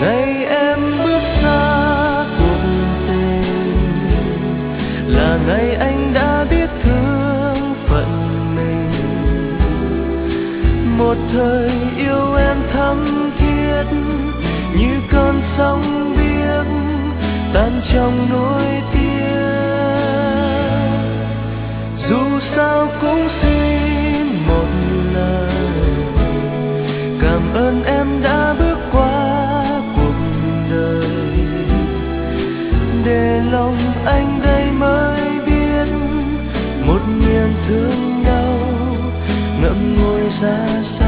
Ngày em bước xa cuộc tình là ngày anh đã biết thương phận mình. Một thời yêu em thắm thiết như con sóng biếc tan trong nỗi tiếc. Dù sao cũng xin một lời cảm ơn em đã bước qua cuộc đời, để lòng anh đây mới biết một niềm thương đau ngậm ngùi ra sao.